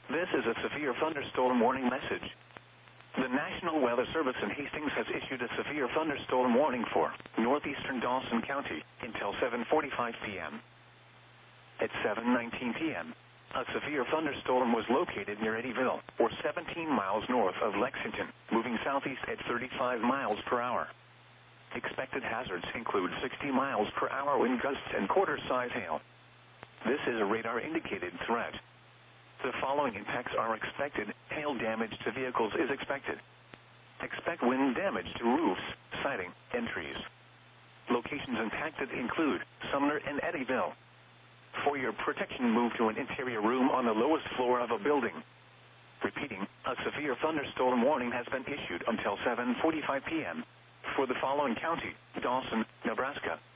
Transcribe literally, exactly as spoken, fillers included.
This is a severe thunderstorm warning message. The National Weather Service in Hastings has issued a severe thunderstorm warning for northeastern Dawson County until seven forty-five p.m. At seven nineteen p.m., a severe thunderstorm was located near Eddyville, or seventeen miles north of Lexington, moving southeast at thirty-five miles per hour. Expected hazards include sixty miles per hour wind gusts and quarter-size hail. This is a radar-indicated threat. The following impacts are expected. Hail damage to vehicles is expected. Expect wind damage to roofs, siding, and trees. Locations impacted include Sumner and Eddyville. For your protection, move to an interior room on the lowest floor of a building. Repeating, a severe thunderstorm warning has been issued until seven forty-five p.m. for the following county: Dawson, Nebraska,